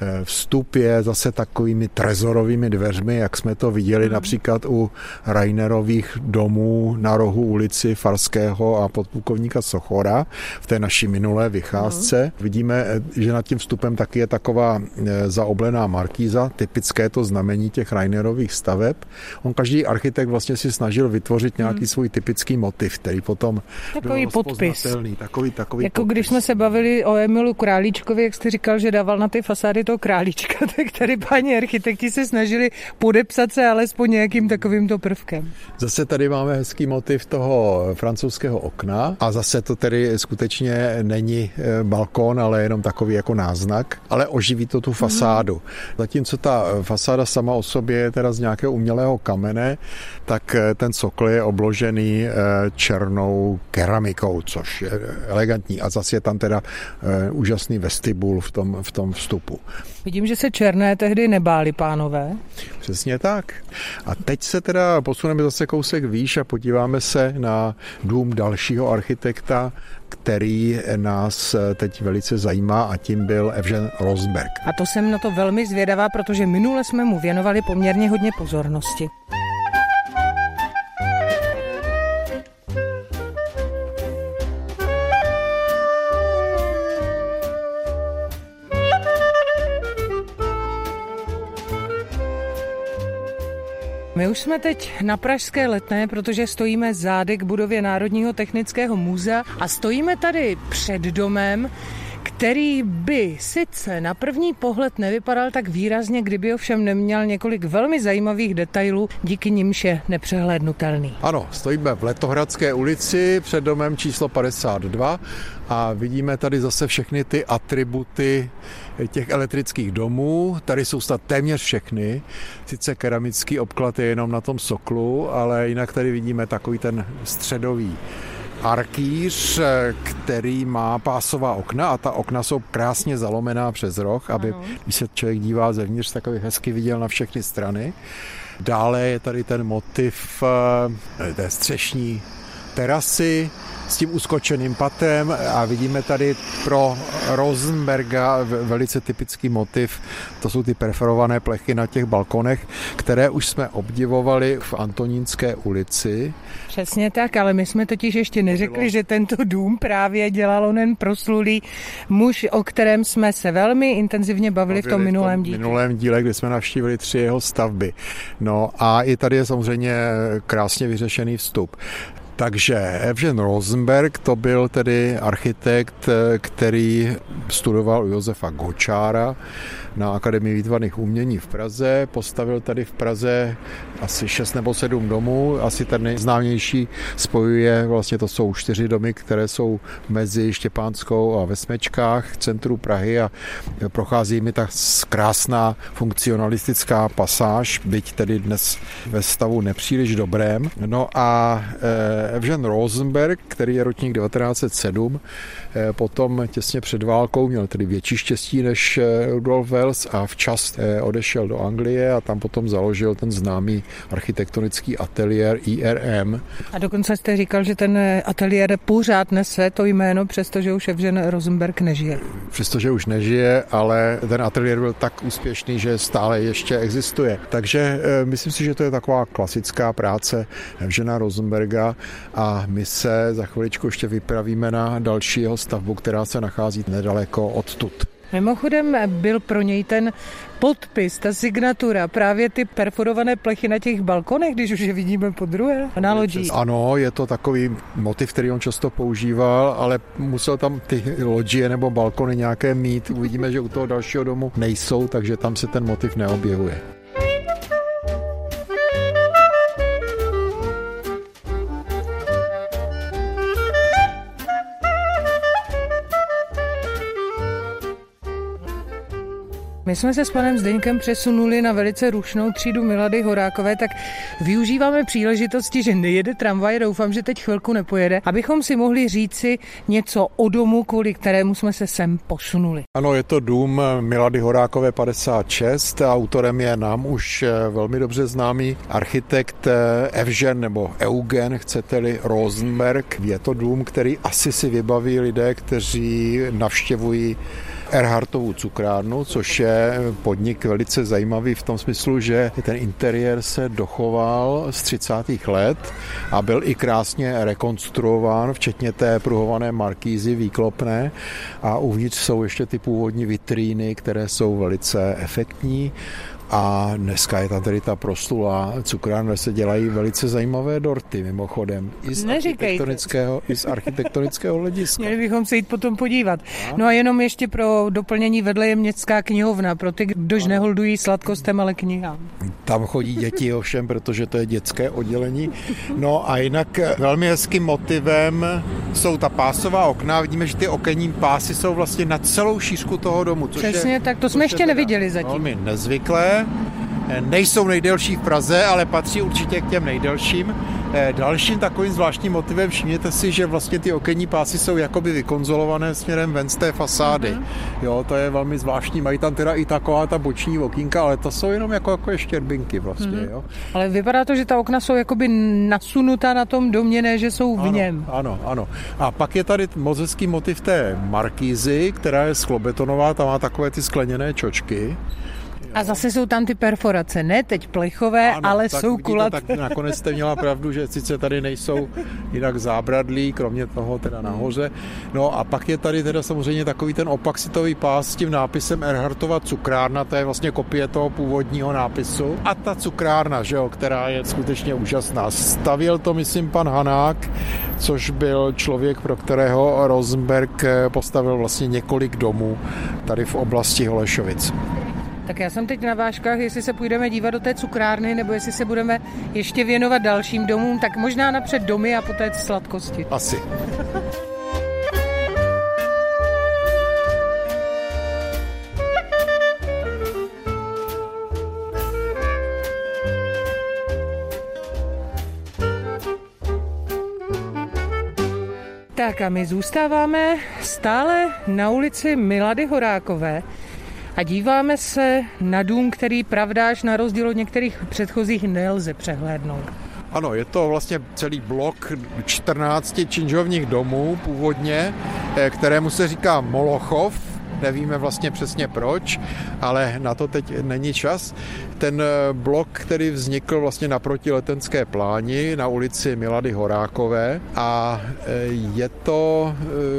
Vstup je zase takovými trezorovými dveřmi, jak jsme to viděli například u Rainerových domů na rohu ulici Farského a podplukovníka Sochora v té naší minulé vycházce. Vidíme, že nad tím vstupem taky je taková zaoblená markýza, typické to znamení těch Rainerových staveb. On každý architekt vlastně si snažil vytvořit nějaký svůj typický motiv, který potom takový byl podpis. Takový jako podpis. Když jsme se bavili o Emilu Králíčkovi, jak jste říkal, že dával na ty fasády toho králíčka, tak tady páni architekti se snažili podepsat se alespoň nějakým takovýmto prvkem. Zase tady máme hezký motiv toho francouzského okna a zase to tedy skutečně není balkón, ale jenom takový jako náznak, ale oživí to tu fasádu. Zatímco ta fasáda sama o sobě je teda z nějakého umělého kamene, tak ten sokl je obložený černou keramikou, což je elegantní. A zase je tam teda úžasný vestibul v tom vstupu. Vidím, že se černé tehdy nebáli pánové. Přesně tak. A teď se teda posuneme zase kousek výš a podíváme se na dům dalšího architekta, který nás teď velice zajímá, a tím byl Evžen Rosberg. A to jsem na to velmi zvědavá, protože minule jsme mu věnovali poměrně hodně pozornosti. My už jsme teď na Pražské Letné, protože stojíme zády k budově Národního technického muzea a stojíme tady před domem, který by sice na první pohled nevypadal tak výrazně, kdyby ovšem neměl několik velmi zajímavých detailů, díky nimž je nepřehlédnutelný. Ano, stojíme v Letohradské ulici před domem číslo 52 a vidíme tady zase všechny ty atributy těch elektrických domů. Tady jsou snad téměř všechny. Sice keramický obklad je jenom na tom soklu, ale jinak tady vidíme takový ten středový arkýř, který má pásová okna a ta okna jsou krásně zalomená přes roh, aby když se člověk dívá zevnitř, tak aby hezky viděl na všechny strany. Dále je tady ten motiv té střešní terasy s tím uskočeným patem a vidíme tady pro Rosenberga velice typický motiv. To jsou ty perforované plechy na těch balkonech, které už jsme obdivovali v Antonínské ulici. Přesně tak, ale my jsme totiž ještě neřekli, že tento dům právě dělal onen proslulý muž, o kterém jsme se velmi intenzivně bavili v tom minulém díle. Minulém díle, kdy jsme navštívili 3 jeho stavby. No a i tady je samozřejmě krásně vyřešený vstup. Takže Evžen Rosenberg to byl tedy architekt, který studoval u Josefa Gočára na Akademii výtvarných umění v Praze. Postavil tady v Praze asi 6 nebo 7 domů. Asi ten nejznámější spojuje, vlastně to jsou 4 domy, které jsou mezi Štěpánskou a ve Smečkách v centru Prahy a prochází mi ta krásná funkcionalistická pasáž, byť tedy dnes ve stavu nepříliš dobrém. No a Evžen Rosenberg, který je ročník 1907, potom těsně před válkou měl tedy větší štěstí než Rudolf Wells a včas odešel do Anglie a tam potom založil ten známý architektonický ateliér IRM. A dokonce jste říkal, že ten ateliér pořád nese to jméno, přestože už Evžen Rosenberg nežije. Přestože už nežije, ale ten ateliér byl tak úspěšný, že stále ještě existuje. Takže myslím si, že to je taková klasická práce Evžena Rosenberga a my se za chviličku ještě vypravíme na další jeho stavbu, která se nachází nedaleko odtud. Mimochodem byl pro něj ten podpis, ta signatura, právě ty perforované plechy na těch balkonech, když už je vidíme podruhé na lodích. Ano, je to takový motiv, který on často používal, ale musel tam ty lodžie nebo balkony nějaké mít. Uvidíme, že u toho dalšího domu nejsou, takže tam se ten motiv neobjevuje. My jsme se s panem Zdeňkem přesunuli na velice rušnou třídu Milady Horákové, tak využíváme příležitosti, že nejede tramvaj, doufám, že teď chvilku nepojede, abychom si mohli říci něco o domu, kvůli kterému jsme se sem posunuli. Ano, je to dům Milady Horákové 56 a autorem je nám už velmi dobře známý architekt Evžen nebo Eugen, chcete-li, Rosenberg. Je to dům, který asi si vybaví lidé, kteří navštěvují Erhardtovu cukrárnu, což je podnik velice zajímavý v tom smyslu, že ten interiér se dochoval z 30. let a byl i krásně rekonstruován, včetně té pruhované markýzy výklopné a uvnitř jsou ještě ty původní vitríny, které jsou velice efektní. A dneska je tam tedy ta proslulá cukrárna, kde se dělají velice zajímavé dorty, mimochodem. I z architektonického hlediska. Měli bychom se jít potom podívat. No a jenom ještě pro doplnění, vedle je městská knihovna, pro ty, kdož neholdují sladkostem, ale knihám. Tam chodí děti ovšem, protože to je dětské oddělení. No a jinak velmi hezkým motivem jsou ta pásová okna. Vidíme, že ty okenní pásy jsou vlastně na celou šířku toho domu. Přesně, tak to jsme ještě neviděli zatím. Velmi nezvyklé. Nejsou nejdelší v Praze, ale patří určitě k těm nejdelším. Dalším takovým zvláštním motivem, všimněte si, že vlastně ty okenní pásy jsou jakoby vykonzolované směrem ven z té fasády. Jo, to je velmi zvláštní. Mají tam teda i taková ta boční okýnka, ale to jsou jenom jako štěrbinky vlastně. Jo. Ale vypadá to, že ta okna jsou jakoby nasunutá na tom domě, ne, že jsou v něm. Ano. A pak je tady moc hezký motiv té markýzy, která je sklobetonová, tam má takové ty skleněné čočky. A zase jsou tam ty perforace, ne teď plechové, ano, ale jsou kulaté. Tak nakonec jste měla pravdu, že sice tady nejsou jinak zábradlí, kromě toho teda nahoře. No a pak je tady teda samozřejmě takový ten opaxitový pás s tím nápisem Erhartova cukrárna, to je vlastně kopie toho původního nápisu. A ta cukrárna, že jo, která je skutečně úžasná. Stavěl to, myslím, pan Hanák, což byl člověk, pro kterého Rosenberg postavil vlastně několik domů tady v oblasti Holešovic. Tak já jsem teď na vážkách, jestli se půjdeme dívat do té cukrárny, nebo jestli se budeme ještě věnovat dalším domům, tak možná napřed domy a poté sladkosti. Asi. Tak a my zůstáváme stále na ulici Milady Horákové a díváme se na dům, který pravdáž na rozdíl od některých předchozích nelze přehlédnout. Ano, je to vlastně celý blok 14 činžovních domů původně, kterému se říká Molochov. Nevíme vlastně přesně proč, ale na to teď není čas. Ten blok, který vznikl vlastně naproti Letenské pláni na ulici Milady Horákové a je to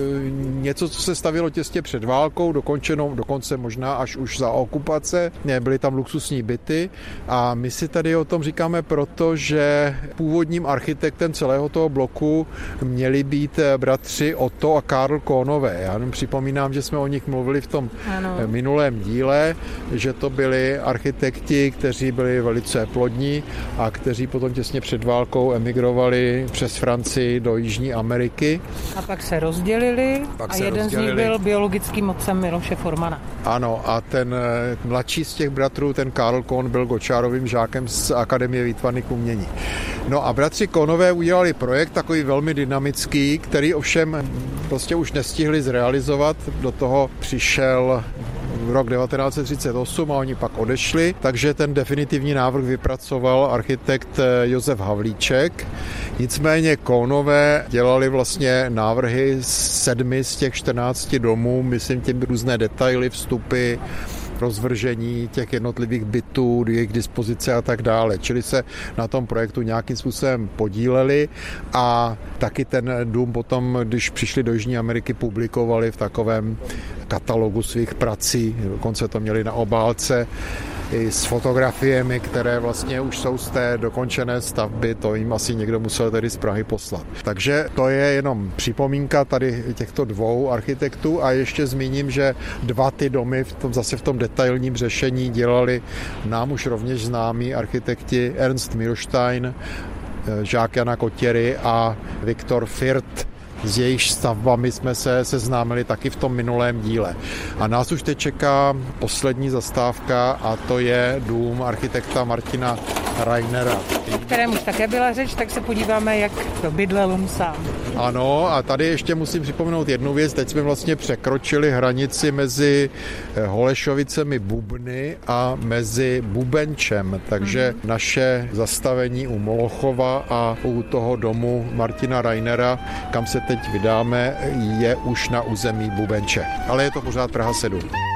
něco, co se stavělo těsně před válkou, dokončeno dokonce možná až už za okupace. Byly tam luxusní byty a my si tady o tom říkáme proto, že původním architektem celého toho bloku měli být bratři Otto a Karl Kohnové. Já jenom připomínám, že jsme o nich mluvili v tom minulém díle, že to byli architekti, kteří byli velice plodní a kteří potom těsně před válkou emigrovali přes Francii do Jižní Ameriky. A pak se rozdělili jeden z nich byl biologickým otcem Miloše Formana. Ano, a ten mladší z těch bratrů, ten Karl Kohn, byl Gočárovým žákem z Akademie výtvarných umění. No a bratři Kohnové udělali projekt takový velmi dynamický, který ovšem prostě už nestihli zrealizovat. Do toho přišel rok 1938 a oni pak odešli, takže ten definitivní návrh vypracoval architekt Josef Havlíček. Nicméně Kohnové dělali vlastně návrhy 7 z těch 14 domů, myslím tím různé detaily, vstupy, rozvržení těch jednotlivých bytů, jejich dispozice a tak dále. Čili se na tom projektu nějakým způsobem podíleli a taky ten dům potom, když přišli do Jižní Ameriky, publikovali v takovém katalogu svých prací, dokonce to měli na obálce i s fotografiemi, které vlastně už jsou z té dokončené stavby, to jim asi někdo musel tedy z Prahy poslat. Takže to je jenom připomínka tady těchto dvou architektů a ještě zmíním, že 2 ty domy zase v tom detailním řešení dělali nám už rovněž známí architekti Ernst Milstein, žák Jana Kotěry a Viktor Firth. S jejich stavbami jsme se seznámili taky v tom minulém díle. A nás už teď čeká poslední zastávka a to je dům architekta Martina Rainera. O kterém už také byla řeč, tak se podíváme, jak to bydlel on sám. Ano, a tady ještě musím připomenout jednu věc. Teď jsme vlastně překročili hranici mezi Holešovicemi Bubny a mezi Bubenčem, takže naše zastavení u Molochova a u toho domu Martina Rainera, kam se teď vydáme, je už na území Bubenče. Ale je to pořád Praha 7.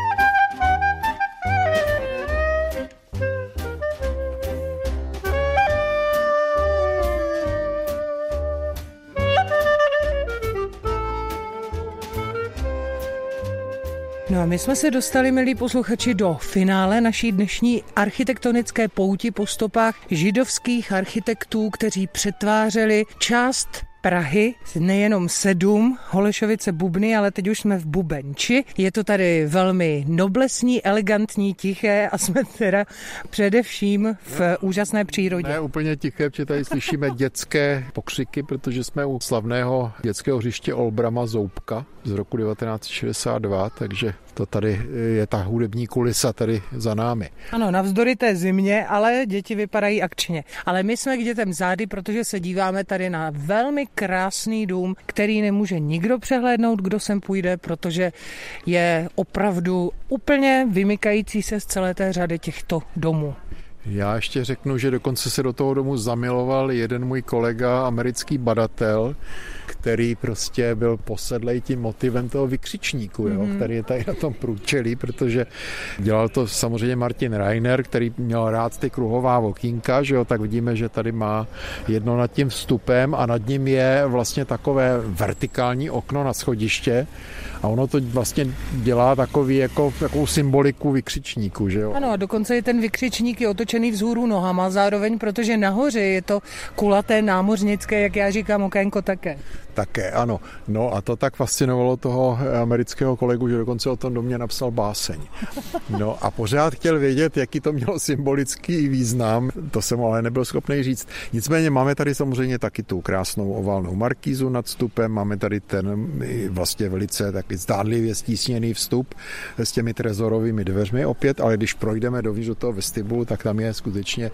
No a my jsme se dostali, milí posluchači, do finále naší dnešní architektonické pouti po stopách židovských architektů, kteří přetvářeli část Prahy, nejenom 7, Holešovice Bubny, ale teď už jsme v Bubenči. Je to tady velmi noblesní, elegantní, tiché a jsme teda především v úžasné přírodě. Ne úplně tiché, protože tady slyšíme dětské pokřiky, protože jsme u slavného dětského hřiště Olbrama Zoubka z roku 1962, takže to tady je ta hudební kulisa tady za námi. Ano, navzdory té zimě, ale děti vypadají akčně. Ale my jsme k dětem zády, protože se díváme tady na velmi krásný dům, který nemůže nikdo přehlédnout, kdo sem půjde, protože je opravdu úplně vymykající se z celé té řady těchto domů. Já ještě řeknu, že dokonce se do toho domu zamiloval jeden můj kolega, americký badatel, který prostě byl posedlej tím motivem toho vykřičníku, který je tady na tom průčelí, protože dělal to samozřejmě Martin Rainer, který měl rád ty kruhová okýnka, že jo, tak vidíme, že tady má jedno nad tím vstupem a nad ním je vlastně takové vertikální okno na schodiště a ono to vlastně dělá takovou symboliku vykřičníku, že jo. Ano, a dokonce i ten vykřičník je otočený vzhůru nohama zároveň, protože nahoře je to kulaté námořnické, jak já říkám, okénko také. Také, ano. No a to tak fascinovalo toho amerického kolegu, že dokonce o tom domě napsal báseň. No a pořád chtěl vědět, jaký to mělo symbolický význam, to jsem ale nebyl schopný říct. Nicméně máme tady samozřejmě taky tu krásnou oválnou markízu nad vstupem, máme tady ten vlastně velice taky zdánlivě stísněný vstup s těmi trezorovými dveřmi opět, ale když projdeme dovnitř do toho vestibulu, tak tam je skutečně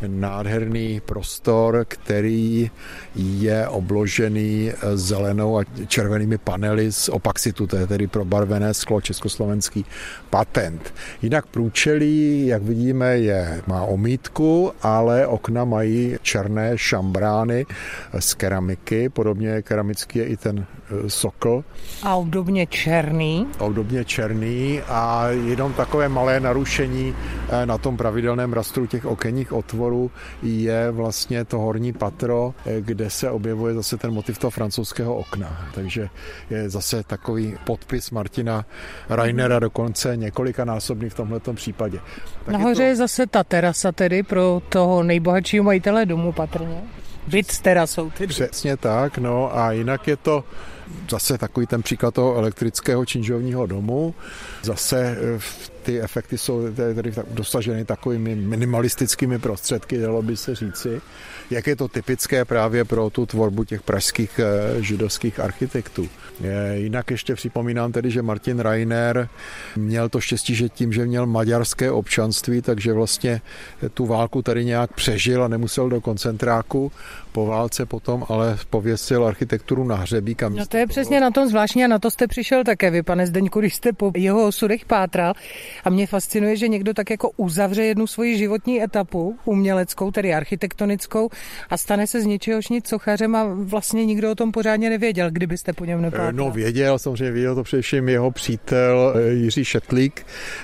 nádherný prostor, který je obložený zelenou a červenými panely z opaxitu, to je tedy probarvené sklo, československý patent. Jinak průčelí, jak vidíme, má omítku, ale okna mají černé šambrány z keramiky, podobně keramický je i ten sokl. A obdobně černý. Obdobně černý a jenom takové malé narušení na tom pravidelném rastru těch okenních otvorů je vlastně to horní patro, kde se objevuje zase ten motiv toho francouzského okna. Takže je zase takový podpis Martina Rainera, dokonce několikanásobný v tomhletom případě. Tak nahoře je zase ta terasa tedy pro toho nejbohatšího majitele domu patrně. Byt s terasou tedy. Přesně tak, no a jinak je to zase takový ten příklad toho elektrického činžovního domu. Zase ty efekty jsou tady dosaženy takovými minimalistickými prostředky, dalo by se říci. Jak je to typické právě pro tu tvorbu těch pražských židovských architektů. Jinak ještě připomínám tedy, že Martin Rainer měl to štěstí, že tím, že měl maďarské občanství, takže vlastně tu válku tady nějak přežil a nemusel do koncentráku. Po válce potom ale pověsil architekturu na hřebík. No to je přesně na tom zvláštní a na to jste přišel také vy, pane Zdeňku, když jste po jeho osudech pátral. A mě fascinuje, že někdo tak jako uzavře jednu svoji životní etapu, uměleckou, tedy architektonickou, a stane se z ničehož nic sochařem a vlastně nikdo o tom pořádně nevěděl, kdybyste po něm nepátral. No věděl, samozřejmě věděl to především jeho přítel Jiří Šetlík,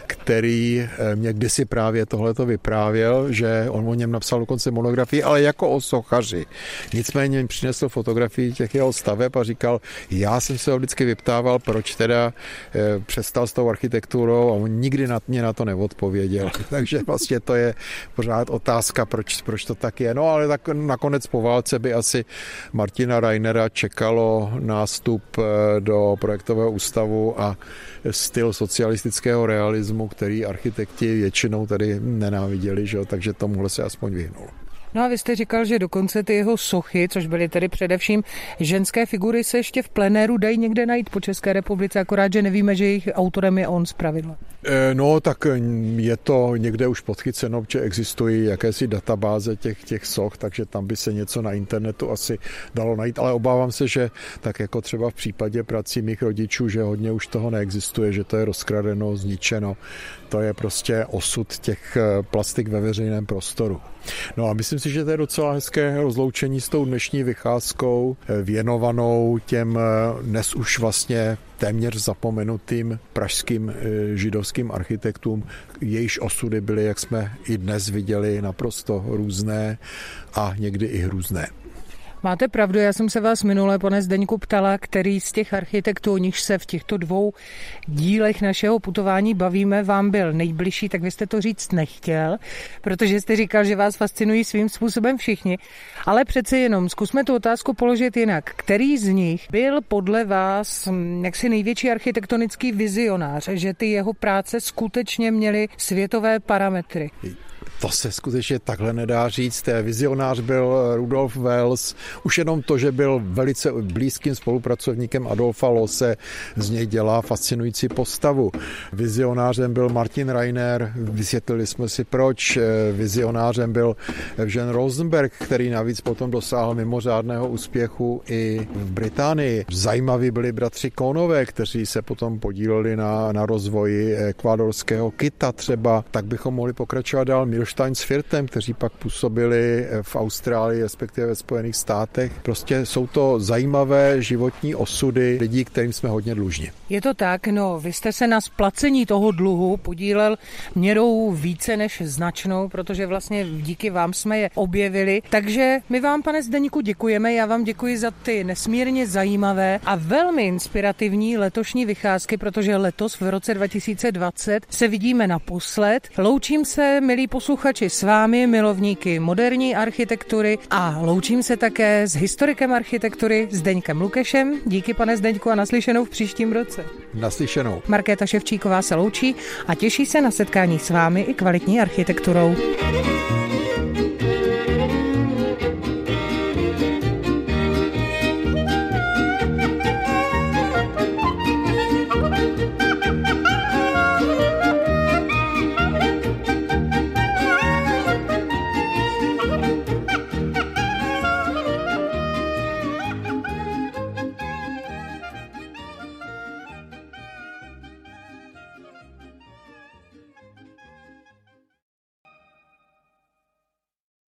který mě kdysi právě tohleto vyprávěl, že on o něm napsal dokonce monografii, ale jako o sochaři. Nicméně mi přinesl fotografii těch jeho staveb a říkal, já jsem se ho vždycky vyptával, proč teda přestal s tou architekturou a on nikdy mě na to neodpověděl. Takže vlastně to je pořád otázka, proč to tak je. No ale tak nakonec po válce by asi Martina Rainera čekalo nástup do projektového ústavu a styl socialistického realismu, který architekti většinou tady nenáviděli, že? Takže tomuhle se aspoň vyhnul. No a vy jste říkal, že dokonce ty jeho sochy, což byly tedy především ženské figury, se ještě v plenéru dají někde najít po České republice, akorát, že nevíme, že jejich autorem je on zpravidla. No, tak je to někde už podchyceno, že existují jakési databáze těch soch, takže tam by se něco na internetu asi dalo najít, ale obávám se, že tak jako třeba v případě prací mých rodičů, že hodně už toho neexistuje, že to je rozkradeno, zničeno. To je prostě osud těch plastik ve veřejném prostoru. No a myslím si, že to je docela hezké rozloučení s tou dnešní vycházkou věnovanou těm dnes už vlastně téměř zapomenutým pražským židovským architektům. Jejichž osudy byly, jak jsme i dnes viděli, naprosto různé a někdy i hrůzné. Máte pravdu, já jsem se vás minule, pane Zdeňku, ptala, který z těch architektů, o nichž se v těchto dvou dílech našeho putování bavíme, vám byl nejbližší, tak vy jste to říct nechtěl, protože jste říkal, že vás fascinují svým způsobem všichni. Ale přece jenom zkusme tu otázku položit jinak. Který z nich byl podle vás jaksi největší architektonický vizionář, že ty jeho práce skutečně měly světové parametry? To se skutečně takhle nedá říct. Vizionář byl Rudolf Wells. Už jenom to, že byl velice blízkým spolupracovníkem Adolfa Loose, z něj dělá fascinující postavu. Vizionářem byl Martin Rainer, vysvětlili jsme si proč. Vizionářem byl Evžen Rosenberg, který navíc potom dosáhl mimořádného úspěchu i v Británii. Zajímaví byli bratři Kohnové, kteří se potom podíleli na rozvoji ekvádorského kita třeba. Tak bychom mohli pokračovat dál. Edelsteinsviertem, kteří pak působili v Austrálii, respektive ve Spojených státech. Prostě jsou to zajímavé životní osudy lidí, kterým jsme hodně dlužni. Je to tak, no, vy jste se na splacení toho dluhu podílel měrou více než značnou, protože vlastně díky vám jsme je objevili. Takže my vám, pane Zdeňku, děkujeme. Já vám děkuji za ty nesmírně zajímavé a velmi inspirativní letošní vycházky, protože letos v roce 2020 se vidíme naposled. Loučím se, milí posluchači, s vámi, milovníky moderní architektury, a loučím se také s historikem architektury Zdeňkem Lukešem. Díky, pane Zdeňku, a naslyšenou v příštím roce. Naslyšenou. Markéta Ševčíková se loučí a těší se na setkání s vámi i kvalitní architekturou.